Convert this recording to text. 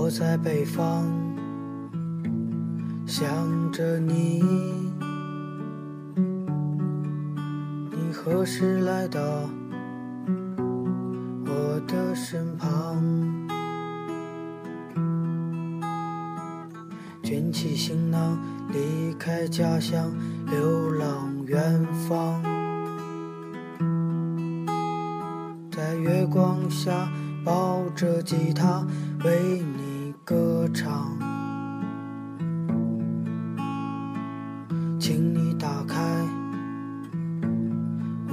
我在北方想着你，你何时来到我的身旁？卷起行囊，离开家乡，流浪远方，在月光下抱着吉他为你歌唱。